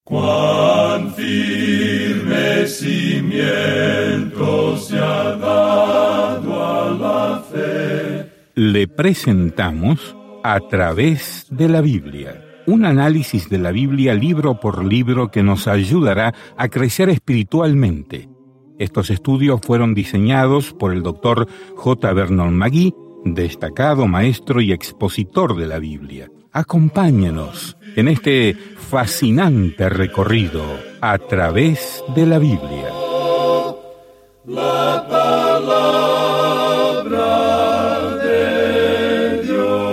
Cuán firme cimiento se ha dado a la fe. Le presentamos A través de la Biblia, un análisis de la Biblia libro por libro que nos ayudará a crecer espiritualmente. Estos estudios fueron diseñados por el Dr. J. Vernon McGee, destacado maestro y expositor de la Biblia. Acompáñenos en este fascinante recorrido a través de la Biblia. La palabra de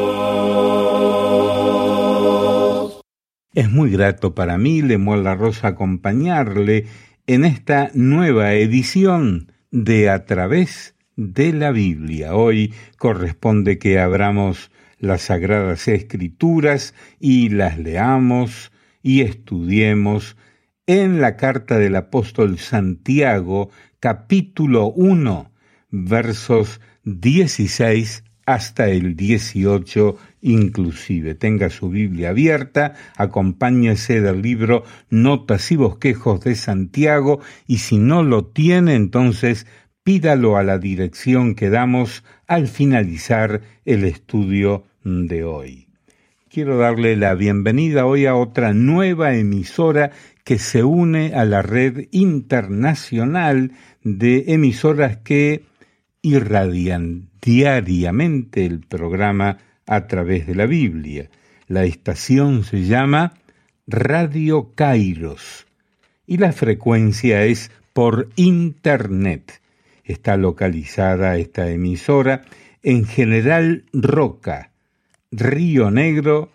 Dios. Es muy grato para mí, Lemuel La Rosa, acompañarle en esta nueva edición de A través de la Biblia. Hoy corresponde que abramos las Sagradas Escrituras y las leamos y estudiemos en la carta del apóstol Santiago, capítulo 1, versos 16 hasta el 18 inclusive. Tenga su Biblia abierta, acompáñese del libro Notas y Bosquejos de Santiago, y si no lo tiene, entonces pídalo a la dirección que damos al finalizar el estudio de hoy. Quiero darle la bienvenida hoy a otra nueva emisora que se une a la red internacional de emisoras que irradian diariamente el programa A través de la Biblia. La estación se llama Radio Kairos y la frecuencia es por Internet. Está localizada esta emisora en General Roca, Río Negro,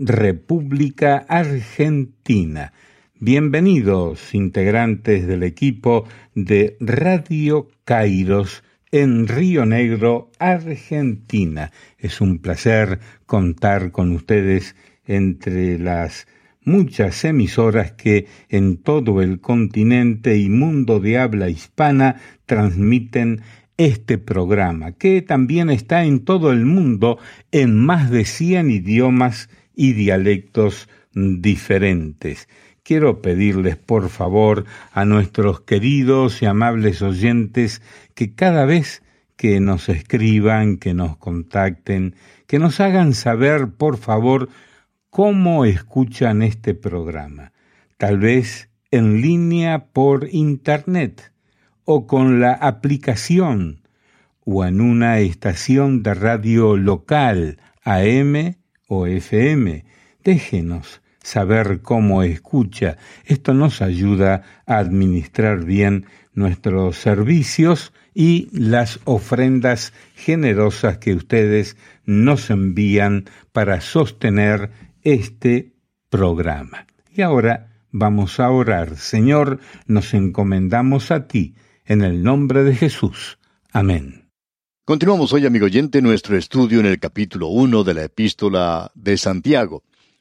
República Argentina. Bienvenidos, integrantes del equipo de Radio Kairos en Río Negro, Argentina. Es un placer contar con ustedes entre las muchas emisoras que en todo el continente y mundo de habla hispana transmiten este programa, que también está en todo el mundo en más de 100 idiomas y dialectos diferentes. Quiero pedirles, por favor, a nuestros queridos y amables oyentes que cada vez que nos escriban, que nos contacten, que nos hagan saber, por favor, cómo escuchan este programa. Tal vez en línea por Internet, o con la aplicación, o en una estación de radio local, AM o FM. Déjenos saber cómo escucha. Esto nos ayuda a administrar bien nuestros servicios y las ofrendas generosas que ustedes nos envían para sostener este programa. Y ahora vamos a orar. Señor, nos encomendamos a ti, en el nombre de Jesús. Amén. Continuamos hoy, amigo oyente, nuestro estudio en el capítulo 1 de la Epístola de Santiago.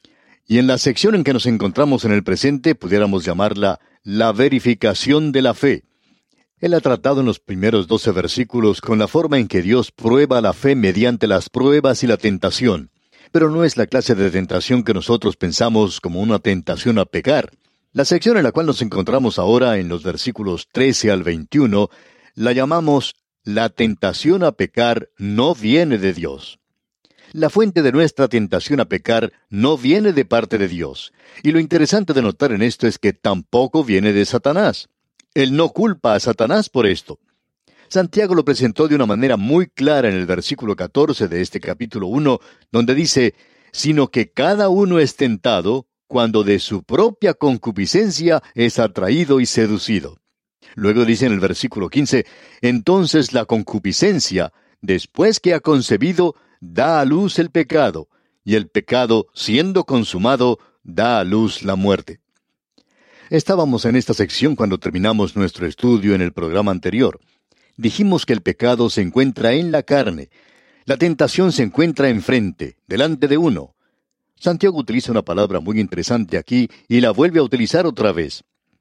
Y en la sección en que nos encontramos en el presente, pudiéramos llamarla la verificación de la fe. Él ha tratado en los primeros 12 versículos con la forma en que Dios prueba la fe mediante las pruebas y la tentación. Pero no es la clase de tentación que nosotros pensamos como una tentación a pecar. La sección en la cual nos encontramos ahora, en los versículos 13 al 21, la llamamos La tentación a pecar no viene de Dios. La fuente de nuestra tentación a pecar no viene de parte de Dios. Y lo interesante de notar en esto es que tampoco viene de Satanás. Él no culpa a Satanás por esto. Santiago lo presentó de una manera muy clara en el versículo 14 de este capítulo 1, donde dice, sino que cada uno es tentado cuando de su propia concupiscencia es atraído y seducido. Luego dice en el versículo 15, entonces la concupiscencia, después que ha concebido, da a luz el pecado, y el pecado, siendo consumado, da a luz la muerte. Estábamos en esta sección cuando terminamos nuestro estudio en el programa anterior. Dijimos que el pecado se encuentra en la carne. La tentación se encuentra enfrente, delante de uno. Santiago utiliza una palabra muy interesante aquí y la vuelve a utilizar otra vez.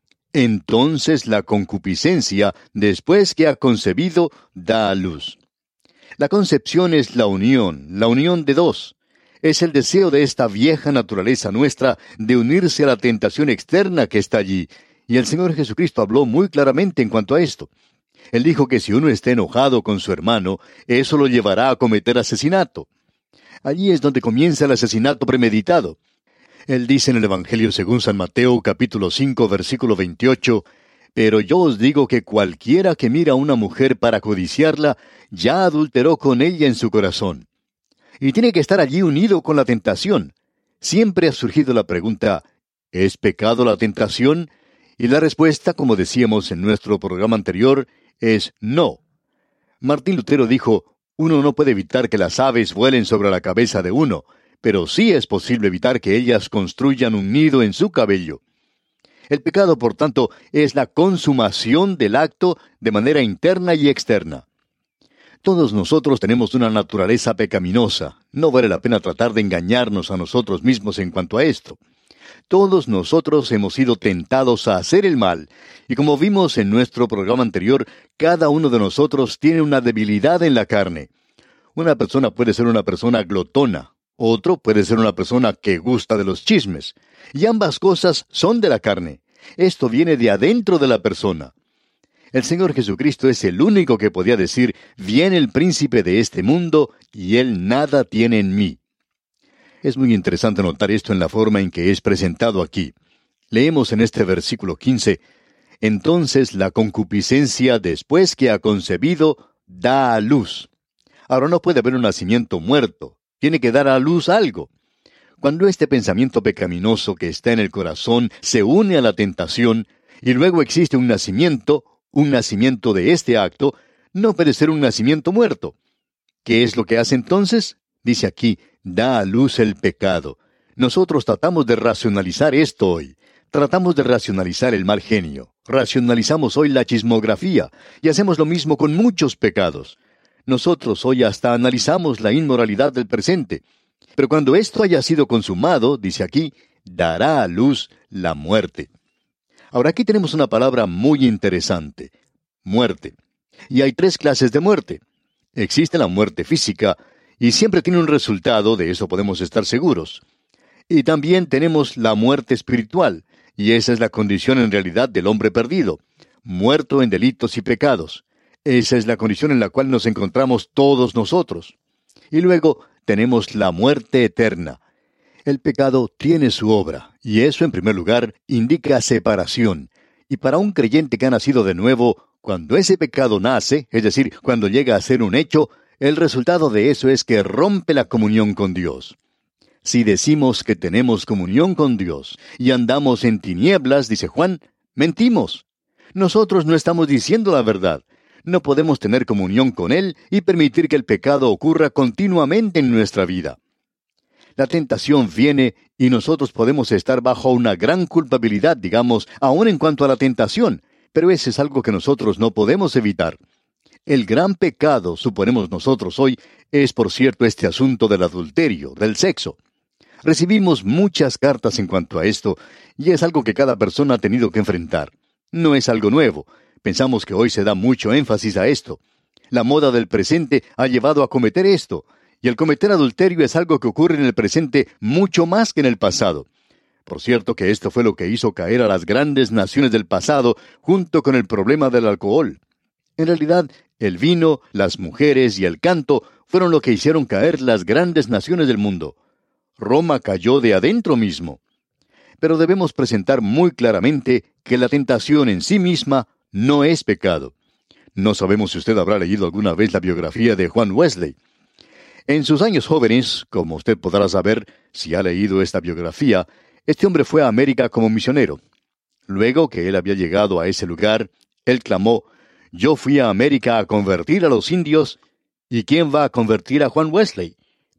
Entonces la concupiscencia, después que ha concebido, da a luz. La concepción es la unión de dos. Es el deseo de esta vieja naturaleza nuestra de unirse a la tentación externa que está allí. Y el Señor Jesucristo habló muy claramente en cuanto a esto. Él dijo que si uno está enojado con su hermano, eso lo llevará a cometer asesinato. Allí es donde comienza el asesinato premeditado. Él dice en el Evangelio según San Mateo, capítulo 5, versículo 28, «Pero yo os digo que cualquiera que mira a una mujer para codiciarla, ya adulteró con ella en su corazón». Y tiene que estar allí unido con la tentación. Siempre ha surgido la pregunta, ¿es pecado la tentación? Y la respuesta, como decíamos en nuestro programa anterior, es no. Martín Lutero dijo, uno no puede evitar que las aves vuelen sobre la cabeza de uno, pero sí es posible evitar que ellas construyan un nido en su cabello. El pecado, por tanto, es la consumación del acto de manera interna y externa. Todos nosotros tenemos una naturaleza pecaminosa. No vale la pena tratar de engañarnos a nosotros mismos en cuanto a esto. Todos nosotros hemos sido tentados a hacer el mal, y como vimos en nuestro programa anterior, cada uno de nosotros tiene una debilidad en la carne. Una persona puede ser una persona glotona, otro puede ser una persona que gusta de los chismes, y ambas cosas son de la carne. Esto viene de adentro de la persona. El Señor Jesucristo es el único que podía decir, «Viene el príncipe de este mundo, y él nada tiene en mí». Es muy interesante notar esto en la forma en que es presentado aquí. Leemos en este versículo 15, «Entonces la concupiscencia, después que ha concebido, da a luz». Ahora no puede haber un nacimiento muerto, tiene que dar a luz algo. Cuando este pensamiento pecaminoso que está en el corazón se une a la tentación, y luego existe un nacimiento de este acto, no puede ser un nacimiento muerto. ¿Qué es lo que hace entonces? Dice aquí, da a luz el pecado. Nosotros tratamos de racionalizar esto hoy. Tratamos de racionalizar el mal genio. Racionalizamos hoy la chismografía, y hacemos lo mismo con muchos pecados. Nosotros hoy hasta analizamos la inmoralidad del presente. Pero cuando esto haya sido consumado, dice aquí, dará a luz la muerte. Ahora aquí tenemos una palabra muy interesante, muerte. Y hay 3 clases de muerte. Existe la muerte física, y siempre tiene un resultado, de eso podemos estar seguros. Y también tenemos la muerte espiritual, y esa es la condición en realidad del hombre perdido, muerto en delitos y pecados. Esa es la condición en la cual nos encontramos todos nosotros. Y luego tenemos la muerte eterna. El pecado tiene su obra, y eso en primer lugar indica separación. Y para un creyente que ha nacido de nuevo, cuando ese pecado nace, es decir, cuando llega a ser un hecho, el resultado de eso es que rompe la comunión con Dios. Si decimos que tenemos comunión con Dios y andamos en tinieblas, dice Juan, mentimos. Nosotros no estamos diciendo la verdad. No podemos tener comunión con Él y permitir que el pecado ocurra continuamente en nuestra vida. La tentación viene y nosotros podemos estar bajo una gran culpabilidad, digamos, aún en cuanto a la tentación, pero ese es algo que nosotros no podemos evitar. El gran pecado, suponemos nosotros hoy, es por cierto este asunto del adulterio, del sexo. Recibimos muchas cartas en cuanto a esto, y es algo que cada persona ha tenido que enfrentar. No es algo nuevo. Pensamos que hoy se da mucho énfasis a esto. La moda del presente ha llevado a cometer esto, y el cometer adulterio es algo que ocurre en el presente mucho más que en el pasado. Por cierto que esto fue lo que hizo caer a las grandes naciones del pasado junto con el problema del alcohol. En realidad, el vino, las mujeres y el canto fueron lo que hicieron caer las grandes naciones del mundo. Roma cayó de adentro mismo. Pero debemos presentar muy claramente que la tentación en sí misma no es pecado. No sabemos si usted habrá leído alguna vez la biografía de Juan Wesley. En sus años jóvenes, como usted podrá saber si ha leído esta biografía, este hombre fue a América como misionero. Luego que él había llegado a ese lugar, él clamó, «Yo fui a América a convertir a los indios, ¿y quién va a convertir a Juan Wesley?»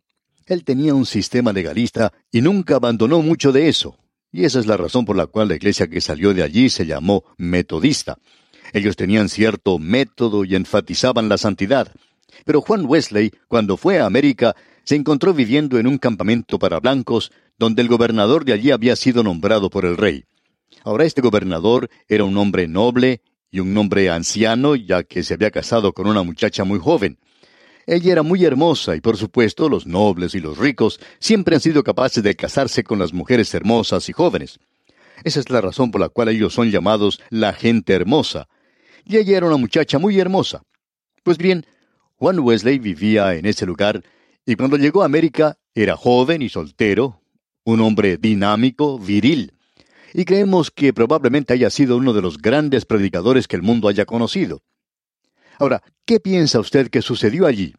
Él tenía un sistema legalista y nunca abandonó mucho de eso. Y esa es la razón por la cual la iglesia que salió de allí se llamó metodista. Ellos tenían cierto método y enfatizaban la santidad. Pero Juan Wesley, cuando fue a América, se encontró viviendo en un campamento para blancos, donde el gobernador de allí había sido nombrado por el rey. Ahora este gobernador era un hombre noble y un hombre anciano, ya que se había casado con una muchacha muy joven. Ella era muy hermosa y, por supuesto, los nobles y los ricos siempre han sido capaces de casarse con las mujeres hermosas y jóvenes. Esa es la razón por la cual ellos son llamados la gente hermosa. Y ella era una muchacha muy hermosa. Pues bien, Juan Wesley vivía en ese lugar y cuando llegó a América era joven y soltero, un hombre dinámico, viril. Y creemos que probablemente haya sido uno de los grandes predicadores que el mundo haya conocido. Ahora, ¿qué piensa usted que sucedió allí?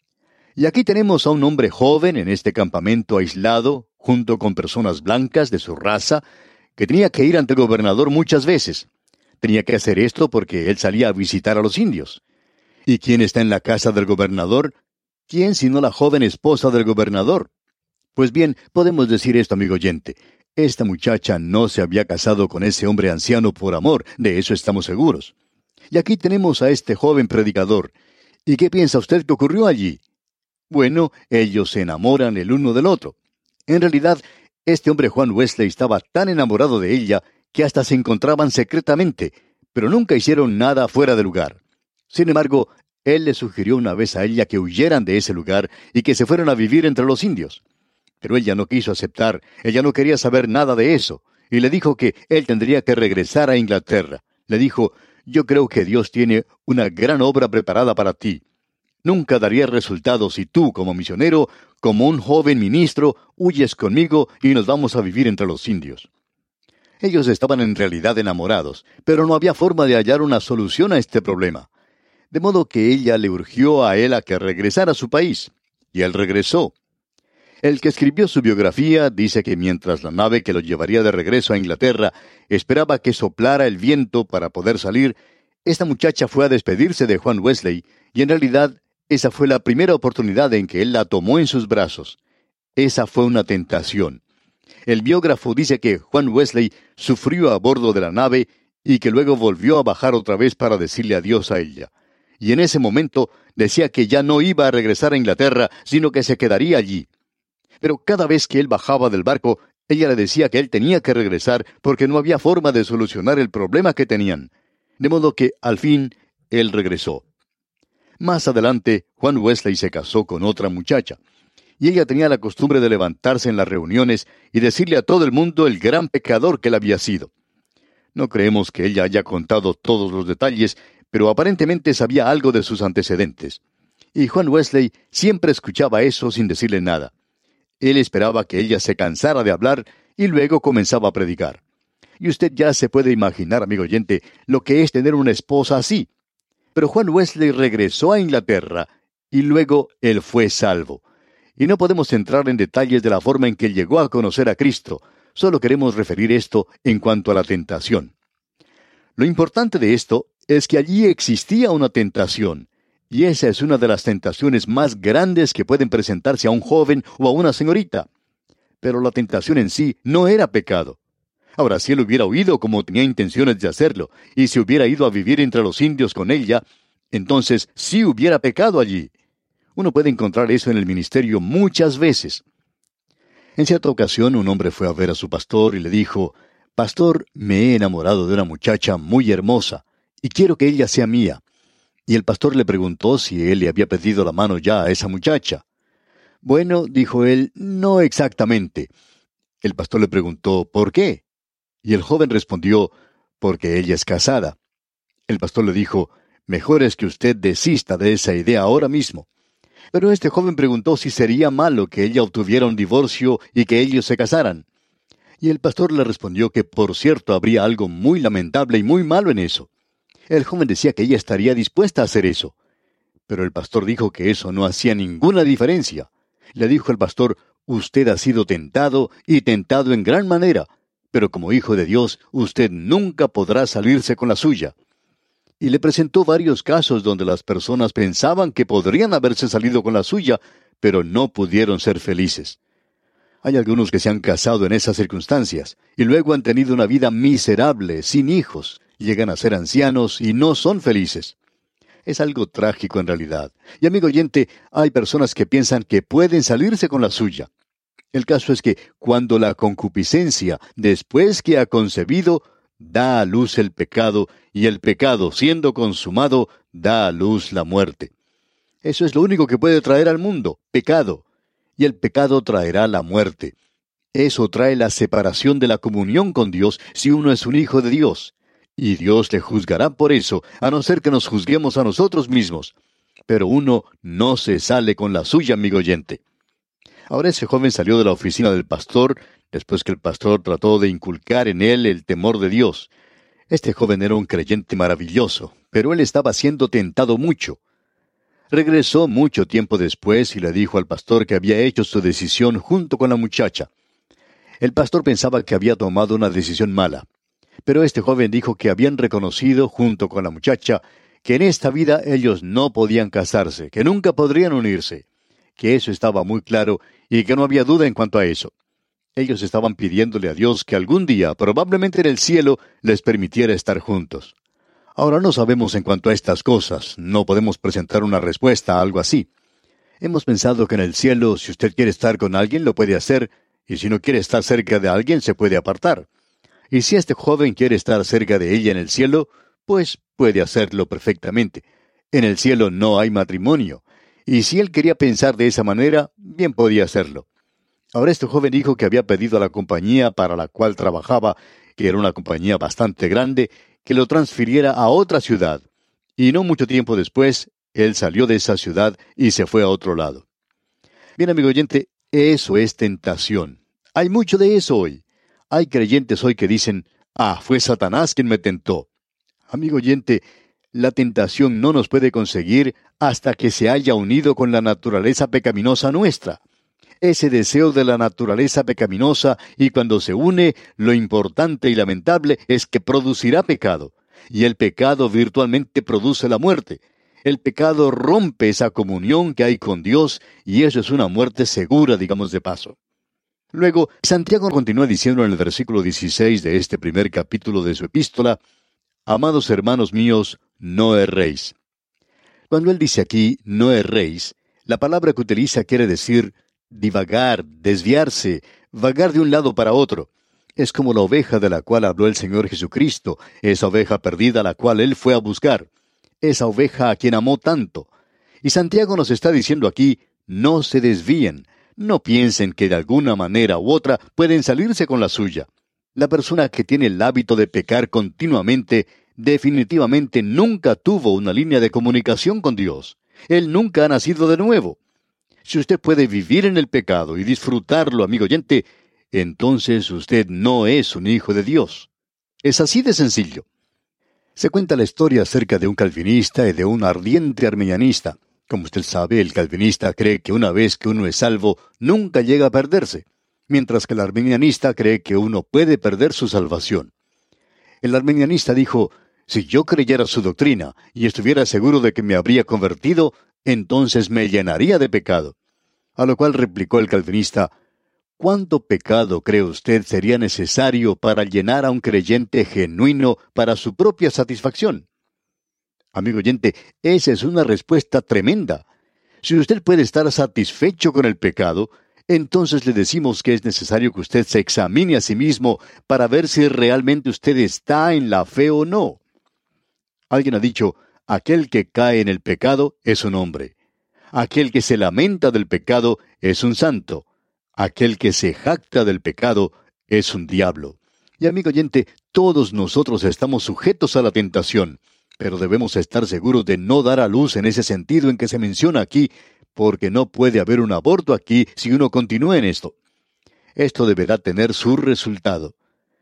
Y aquí tenemos a un hombre joven en este campamento aislado, junto con personas blancas de su raza, que tenía que ir ante el gobernador muchas veces. Tenía que hacer esto porque él salía a visitar a los indios. ¿Y quién está en la casa del gobernador? ¿Quién sino la joven esposa del gobernador? Pues bien, podemos decir esto, amigo oyente. Esta muchacha no se había casado con ese hombre anciano por amor, de eso estamos seguros. Y aquí tenemos a este joven predicador. ¿Y qué piensa usted que ocurrió allí? Bueno, ellos se enamoran el uno del otro. En realidad, este hombre Juan Wesley estaba tan enamorado de ella que hasta se encontraban secretamente, pero nunca hicieron nada fuera de lugar. Sin embargo, él le sugirió una vez a ella que huyeran de ese lugar y que se fueran a vivir entre los indios. Pero ella no quiso aceptar, ella no quería saber nada de eso, y le dijo que él tendría que regresar a Inglaterra. Le dijo, yo creo que Dios tiene una gran obra preparada para ti. Nunca daría resultado si tú, como misionero, como un joven ministro, huyes conmigo y nos vamos a vivir entre los indios. Ellos estaban en realidad enamorados, pero no había forma de hallar una solución a este problema. De modo que ella le urgió a él a que regresara a su país, y él regresó. El que escribió su biografía dice que mientras la nave que lo llevaría de regreso a Inglaterra esperaba que soplara el viento para poder salir, esta muchacha fue a despedirse de Juan Wesley, y en realidad esa fue la primera oportunidad en que él la tomó en sus brazos. Esa fue una tentación. El biógrafo dice que Juan Wesley sufrió a bordo de la nave y que luego volvió a bajar otra vez para decirle adiós a ella. Y en ese momento decía que ya no iba a regresar a Inglaterra, sino que se quedaría allí. Pero cada vez que él bajaba del barco, ella le decía que él tenía que regresar porque no había forma de solucionar el problema que tenían. De modo que, al fin, él regresó. Más adelante, Juan Wesley se casó con otra muchacha, y ella tenía la costumbre de levantarse en las reuniones y decirle a todo el mundo el gran pecador que él había sido. No creemos que ella haya contado todos los detalles, pero aparentemente sabía algo de sus antecedentes. Y Juan Wesley siempre escuchaba eso sin decirle nada. Él esperaba que ella se cansara de hablar y luego comenzaba a predicar. Y usted ya se puede imaginar, amigo oyente, lo que es tener una esposa así. Pero Juan Wesley regresó a Inglaterra y luego él fue salvo. Y no podemos entrar en detalles de la forma en que él llegó a conocer a Cristo. Solo queremos referir esto en cuanto a la tentación. Lo importante de esto es que allí existía una tentación. Y esa es una de las tentaciones más grandes que pueden presentarse a un joven o a una señorita. Pero la tentación en sí no era pecado. Ahora, si él hubiera huido como tenía intenciones de hacerlo, y si hubiera ido a vivir entre los indios con ella, entonces sí hubiera pecado allí. Uno puede encontrar eso en el ministerio muchas veces. En cierta ocasión, un hombre fue a ver a su pastor y le dijo, «Pastor, me he enamorado de una muchacha muy hermosa, y quiero que ella sea mía». Y el pastor le preguntó si él le había pedido la mano ya a esa muchacha. «Bueno», dijo él, «no exactamente». El pastor le preguntó, «¿Por qué?». Y el joven respondió, «Porque ella es casada». El pastor le dijo, «Mejor es que usted desista de esa idea ahora mismo». Pero este joven preguntó si sería malo que ella obtuviera un divorcio y que ellos se casaran. Y el pastor le respondió que por cierto habría algo muy lamentable y muy malo en eso. El joven decía que ella estaría dispuesta a hacer eso. Pero el pastor dijo que eso no hacía ninguna diferencia. Le dijo el pastor, «Usted ha sido tentado y tentado en gran manera, pero como hijo de Dios, usted nunca podrá salirse con la suya». Y le presentó varios casos donde las personas pensaban que podrían haberse salido con la suya, pero no pudieron ser felices. Hay algunos que se han casado en esas circunstancias, y luego han tenido una vida miserable, sin hijos, llegan a ser ancianos y no son felices. Es algo trágico en realidad. Y amigo oyente, hay personas que piensan que pueden salirse con la suya. El caso es que cuando la concupiscencia, después que ha concebido, da a luz el pecado, y el pecado, siendo consumado, da a luz la muerte. Eso es lo único que puede traer al mundo, pecado. Y el pecado traerá la muerte. Eso trae la separación de la comunión con Dios si uno es un hijo de Dios. Y Dios le juzgará por eso, a no ser que nos juzguemos a nosotros mismos. Pero uno no se sale con la suya, amigo oyente. Ahora ese joven salió de la oficina del pastor, después que el pastor trató de inculcar en él el temor de Dios. Este joven era un creyente maravilloso, pero él estaba siendo tentado mucho. Regresó mucho tiempo después y le dijo al pastor que había hecho su decisión junto con la muchacha. El pastor pensaba que había tomado una decisión mala, pero este joven dijo que habían reconocido junto con la muchacha que en esta vida ellos no podían casarse, que nunca podrían unirse, que eso estaba muy claro y que no había duda en cuanto a eso. Ellos estaban pidiéndole a Dios que algún día, probablemente en el cielo, les permitiera estar juntos. Ahora no sabemos en cuanto a estas cosas, no podemos presentar una respuesta a algo así. Hemos pensado que en el cielo, si usted quiere estar con alguien, lo puede hacer, y si no quiere estar cerca de alguien, se puede apartar. Y si este joven quiere estar cerca de ella en el cielo, pues puede hacerlo perfectamente. En el cielo no hay matrimonio, y si él quería pensar de esa manera, bien podía hacerlo. Ahora este joven dijo que había pedido a la compañía para la cual trabajaba, que era una compañía bastante grande, que lo transfiriera a otra ciudad. Y no mucho tiempo después, él salió de esa ciudad y se fue a otro lado. Bien, amigo oyente, eso es tentación. Hay mucho de eso hoy. Hay creyentes hoy que dicen, fue Satanás quien me tentó. Amigo oyente, la tentación no nos puede conseguir hasta que se haya unido con la naturaleza pecaminosa nuestra. Ese deseo de la naturaleza pecaminosa, y cuando se une, lo importante y lamentable es que producirá pecado. Y el pecado virtualmente produce la muerte. El pecado rompe esa comunión que hay con Dios, y eso es una muerte segura, digamos de paso. Luego, Santiago continúa diciendo en el versículo 16 de este primer capítulo de su epístola, «Amados hermanos míos, no erréis». Cuando él dice aquí, no erréis, la palabra que utiliza quiere decir divagar, desviarse, vagar de un lado para otro. Es como la oveja de la cual habló el Señor Jesucristo, esa oveja perdida a la cual Él fue a buscar, esa oveja a quien amó tanto. Y Santiago nos está diciendo aquí, no se desvíen, no piensen que de alguna manera u otra pueden salirse con la suya. La persona que tiene el hábito de pecar continuamente, definitivamente nunca tuvo una línea de comunicación con Dios. Él nunca ha nacido de nuevo. Si usted puede vivir en el pecado y disfrutarlo, amigo oyente, entonces usted no es un hijo de Dios. Es así de sencillo. Se cuenta la historia acerca de un calvinista y de un ardiente arminianista. Como usted sabe, el calvinista cree que una vez que uno es salvo, nunca llega a perderse, mientras que el arminianista cree que uno puede perder su salvación. El arminianista dijo, si yo creyera su doctrina y estuviera seguro de que me habría convertido, entonces me llenaría de pecado. A lo cual replicó el calvinista, ¿cuánto pecado cree usted sería necesario para llenar a un creyente genuino para su propia satisfacción? Amigo oyente, esa es una respuesta tremenda. Si usted puede estar satisfecho con el pecado, entonces le decimos que es necesario que usted se examine a sí mismo para ver si realmente usted está en la fe o no. Alguien ha dicho, aquel que cae en el pecado es un hombre. Aquel que se lamenta del pecado es un santo. Aquel que se jacta del pecado es un diablo. Y amigo oyente, todos nosotros estamos sujetos a la tentación, pero debemos estar seguros de no dar a luz en ese sentido en que se menciona aquí, porque no puede haber un aborto aquí si uno continúa en esto. Esto deberá tener su resultado.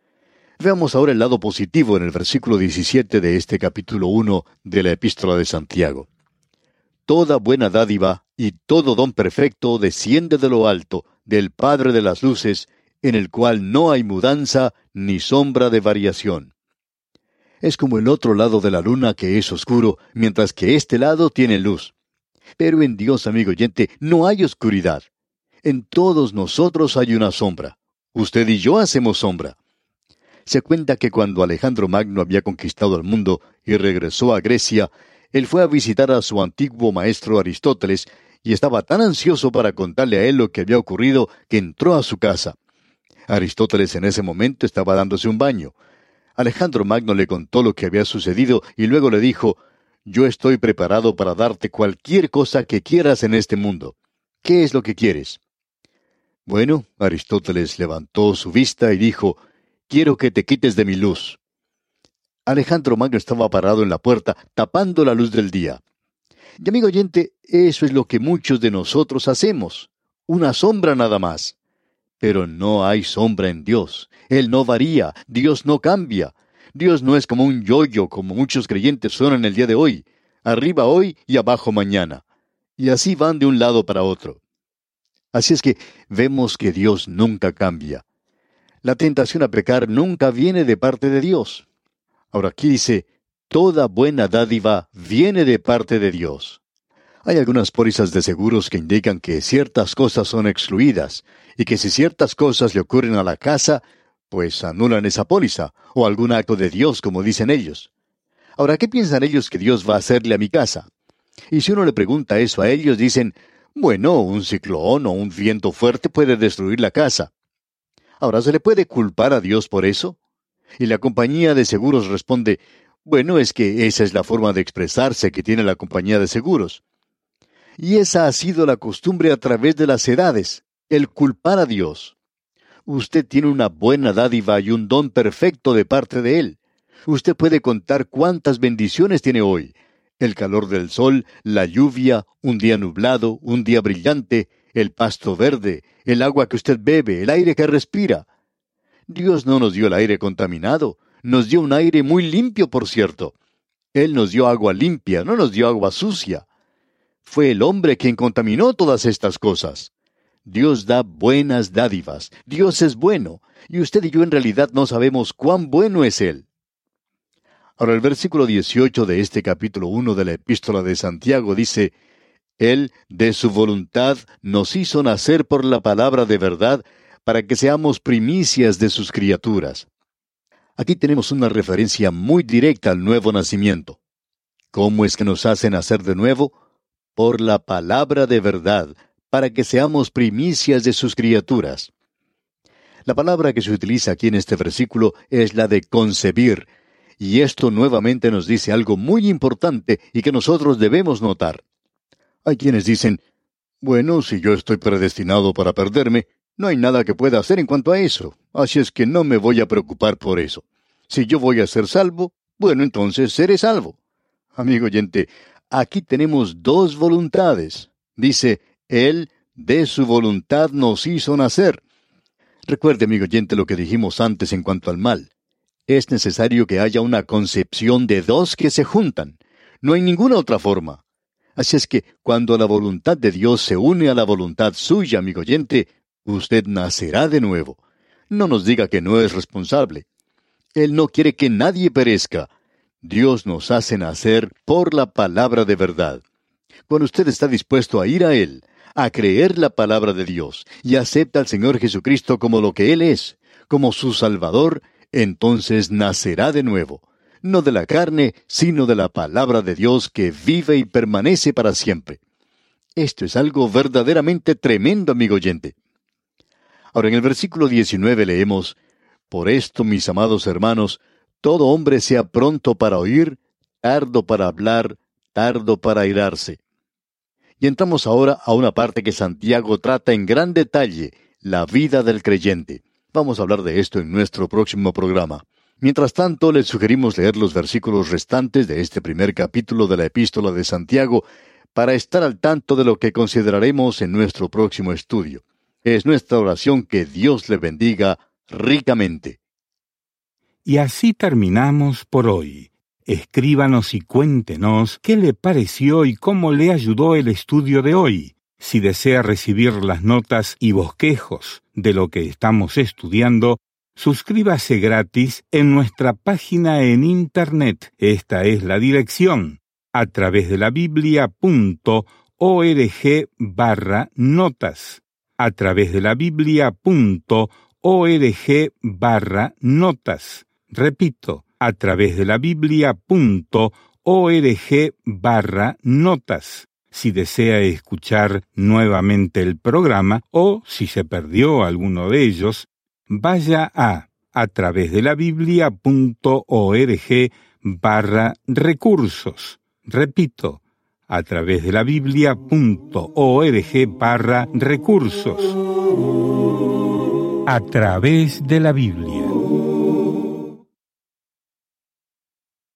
Veamos ahora el lado positivo en el versículo 17 de este capítulo 1 de la Epístola de Santiago. Toda buena dádiva y todo don perfecto desciende de lo alto, del Padre de las luces, en el cual no hay mudanza ni sombra de variación. Es como el otro lado de la luna que es oscuro, mientras que este lado tiene luz. Pero en Dios, amigo oyente, no hay oscuridad. En todos nosotros hay una sombra. Usted y yo hacemos sombra. Se cuenta que cuando Alejandro Magno había conquistado el mundo y regresó a Grecia, él fue a visitar a su antiguo maestro Aristóteles y estaba tan ansioso para contarle a él lo que había ocurrido que entró a su casa. Aristóteles en ese momento estaba dándose un baño. Alejandro Magno le contó lo que había sucedido y luego le dijo, yo estoy preparado para darte cualquier cosa que quieras en este mundo. ¿Qué es lo que quieres? Bueno, Aristóteles levantó su vista y dijo, quiero que te quites de mi luz. Alejandro Magno estaba parado en la puerta, tapando la luz del día. Y amigo oyente, eso es lo que muchos de nosotros hacemos. Una sombra nada más. Pero no hay sombra en Dios. Él no varía, Dios no cambia. Dios no es como un yoyo, como muchos creyentes son en el día de hoy. Arriba hoy y abajo mañana. Y así van de un lado para otro. Así es que vemos que Dios nunca cambia. La tentación a pecar nunca viene de parte de Dios. Ahora aquí dice, toda buena dádiva viene de parte de Dios. Hay algunas pólizas de seguros que indican que ciertas cosas son excluidas, y que si ciertas cosas le ocurren a la casa, pues anulan esa póliza, o algún acto de Dios, como dicen ellos. Ahora, ¿qué piensan ellos que Dios va a hacerle a mi casa? Y si uno le pregunta eso a ellos, dicen, bueno, un ciclón o un viento fuerte puede destruir la casa. Ahora, ¿se le puede culpar a Dios por eso? Y la compañía de seguros responde, bueno, es que esa es la forma de expresarse que tiene la compañía de seguros. Y esa ha sido la costumbre a través de las edades, el culpar a Dios. Usted tiene una buena dádiva y un don perfecto de parte de Él. Usted puede contar cuántas bendiciones tiene hoy. El calor del sol, la lluvia, un día nublado, un día brillante, el pasto verde, el agua que usted bebe, el aire que respira. Dios no nos dio el aire contaminado, nos dio un aire muy limpio, por cierto. Él nos dio agua limpia, no nos dio agua sucia. Fue el hombre quien contaminó todas estas cosas. Dios da buenas dádivas, Dios es bueno, y usted y yo en realidad no sabemos cuán bueno es Él. Ahora el versículo 18 de este capítulo 1 de la Epístola de Santiago dice, Él, de su voluntad, nos hizo nacer por la palabra de verdad, para que seamos primicias de sus criaturas. Aquí tenemos una referencia muy directa al nuevo nacimiento. ¿Cómo es que nos hace nacer de nuevo? Por la palabra de verdad, para que seamos primicias de sus criaturas. La palabra que se utiliza aquí en este versículo es la de concebir, y esto nuevamente nos dice algo muy importante y que nosotros debemos notar. Hay quienes dicen, bueno, si yo estoy predestinado para perderme, no hay nada que pueda hacer en cuanto a eso, así es que no me voy a preocupar por eso. Si yo voy a ser salvo, bueno, entonces seré salvo. Amigo oyente, aquí tenemos dos voluntades. Dice, Él de su voluntad nos hizo nacer. Recuerde, amigo oyente, lo que dijimos antes en cuanto al mal. Es necesario que haya una concepción de dos que se juntan. No hay ninguna otra forma. Así es que, cuando la voluntad de Dios se une a la voluntad suya, amigo oyente, usted nacerá de nuevo. No nos diga que no es responsable. Él no quiere que nadie perezca. Dios nos hace nacer por la palabra de verdad. Cuando usted está dispuesto a ir a Él, a creer la palabra de Dios, y acepta al Señor Jesucristo como lo que Él es, como su Salvador, entonces nacerá de nuevo, no de la carne, sino de la palabra de Dios que vive y permanece para siempre. Esto es algo verdaderamente tremendo, amigo oyente. Ahora, en el versículo 19 leemos, Por esto, mis amados hermanos, todo hombre sea pronto para oír, tardo para hablar, tardo para airarse. Y entramos ahora a una parte que Santiago trata en gran detalle, la vida del creyente. Vamos a hablar de esto en nuestro próximo programa. Mientras tanto, les sugerimos leer los versículos restantes de este primer capítulo de la Epístola de Santiago para estar al tanto de lo que consideraremos en nuestro próximo estudio. Es nuestra oración que Dios le bendiga ricamente. Y así terminamos por hoy. Escríbanos y cuéntenos qué le pareció y cómo le ayudó el estudio de hoy. Si desea recibir las notas y bosquejos de lo que estamos estudiando, suscríbase gratis en nuestra página en Internet. Esta es la dirección, atravesdelabiblia.org/notas. atravesdelabiblia.org/notas. Repito, atravesdelabiblia.org/notas. Si desea escuchar nuevamente el programa o si se perdió alguno de ellos, vaya a atravesdelabiblia.org/recursos. Repito, a través de la Biblia.org/recursos. A través de la Biblia.